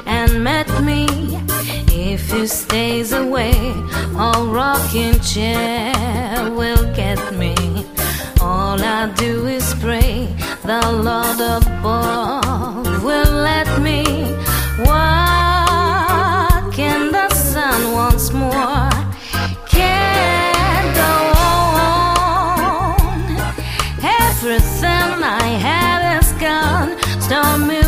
and met me. If he stays away, a rocking chair will get me. All I do is pray the Lord above will let me walk in the sun once more. Can't go on. Everything I had is gone. Stormy